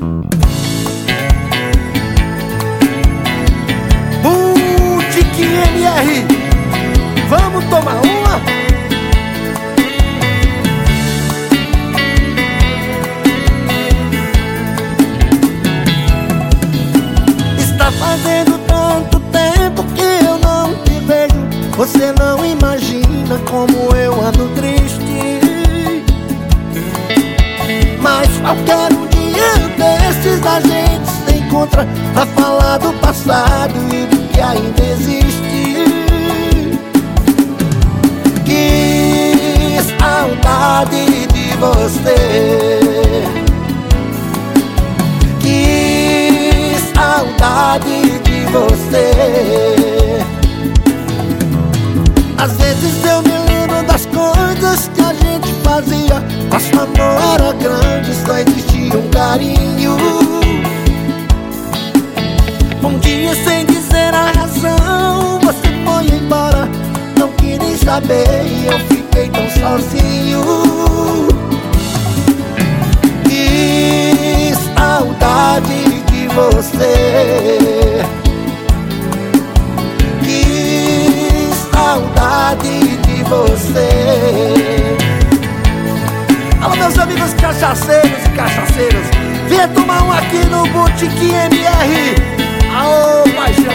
Botique MR, vamos tomar uma? Está fazendo tanto tempo que eu não te vejo. Você não imagina como eu ando triste. Mas qualquer um dia desses a gente se encontra pra falar do passado e do que ainda existe. Que saudade de você, que saudade de você. Às vezes eu me lembro das coisas que a gente fazia. Nosso amor era grande, só existia um carinho. Um dia sem dizer a razão você foi embora, não quis nem saber e eu fiquei tão sozinho. Que saudade de você, que saudade de você. Alô, meus amigos cachaceiros e cachaceiras, venha tomar um aqui no Botique MR. Aô, paixão!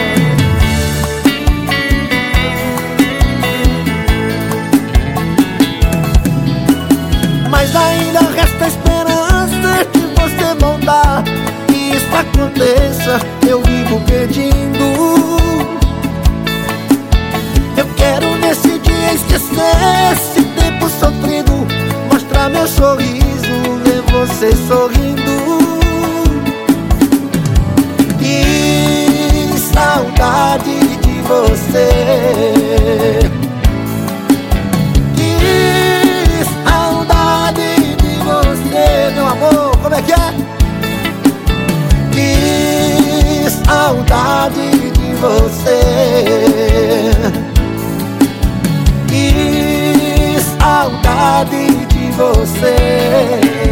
Mas ainda resta a esperança de você voltar. Que isso aconteça, eu vivo pedindo. Eu quero nesse dia esquecer esse tempo sofrido, mostrar meu sorriso, ver você sorrindo. Que saudade de você, que saudade de você, meu amor, como é que é? Que saudade de você, que saudade de você.